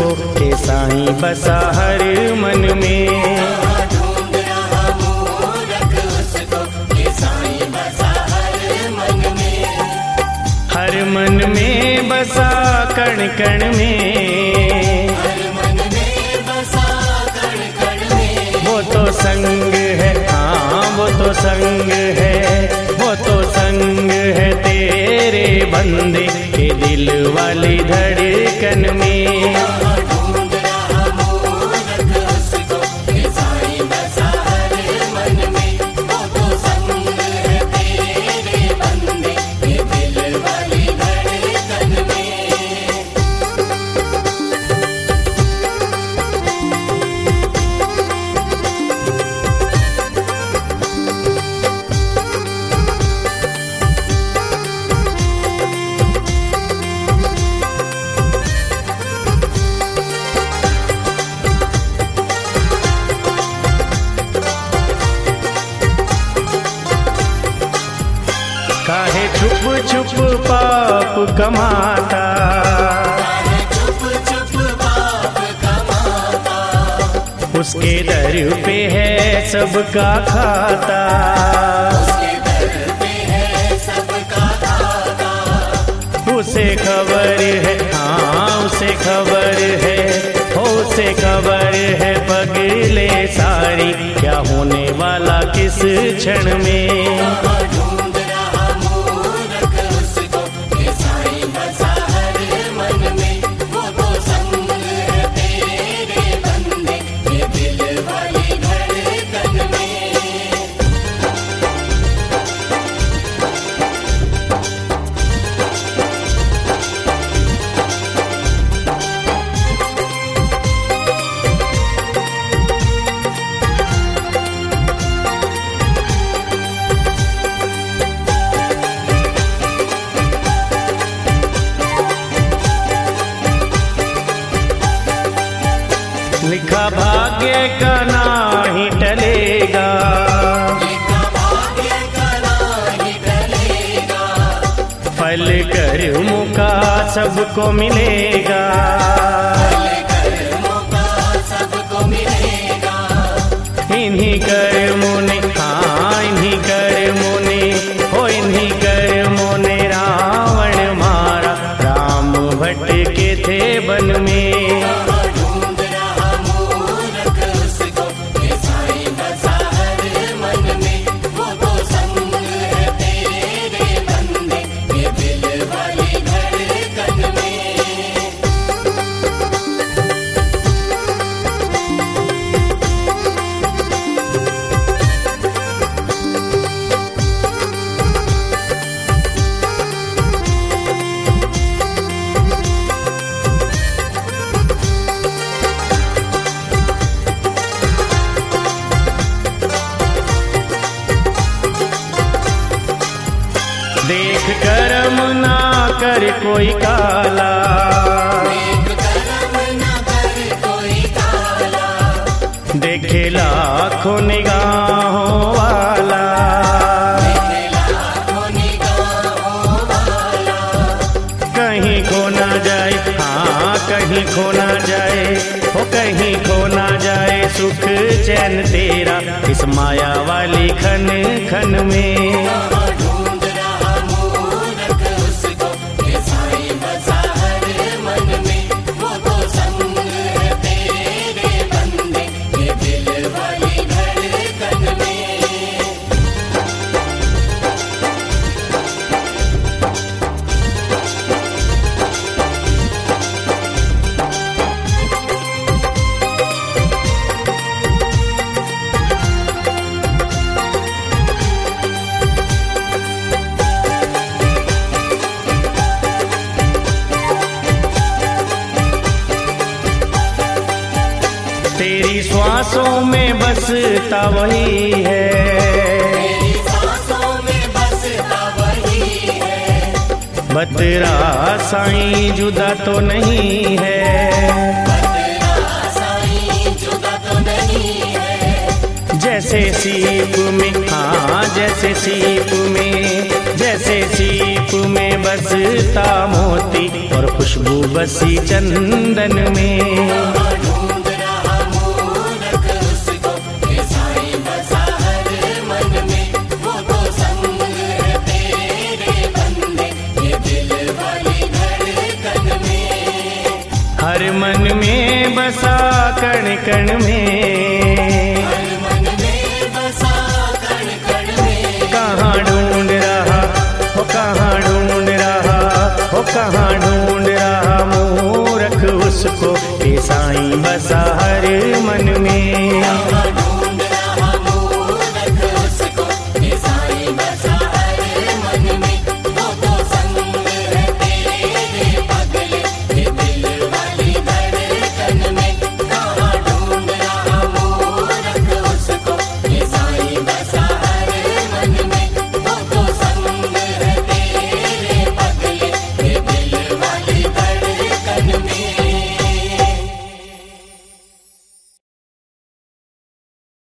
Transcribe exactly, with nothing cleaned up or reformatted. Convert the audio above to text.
उसको के साईं बसा हर मन में। हर मन में बसा कण कण में, वो तो संग है, हाँ वो तो संग है, वो तो संग है तेरे बंदे के दिल वाली धड़कन में। काहे छुप छुप पाप कमाता, उसके दर पे है सबका खाता। उसे खबर है, हाँ उसे खबर है, हो उसे खबर है पगले सारी क्या होने वाला किस क्षण में। लिखा भाग्य का नाही टलेगा, फल कर्मों का सबको मिलेगा। इन्हीं कर्मों ने, हाँ इन्हीं कर्मों ने, हो इन्हीं कर्मों ने रावण मारा, राम भटके थे वन में। देख करम ना कर कोई काला, देखे लाखों निगाहों वाला। कहीं खो ना जाए, हाँ कहीं खो ना जाए, हो कहीं खो ना जाए सुख चैन तेरा इस माया वाली खन खन में। तेरी श्वासों में बसता वही है, तेरी सांसों में बसता वही है। बतरा साईं जुदा तो नहीं है, बतरा साईं जुदा तो नहीं है। जैसे सीप में, हाँ जैसे सीप में, जैसे सीप में बसता मोती और खुशबू बसी चंदन में। में बसा कण कण में, कहाँ ढूंढ रहा हो कहाँ ढूंढ रहा हो कहाँ ढूंढ रहा मूर्ख उसको, ये साईं बसा हर मन में।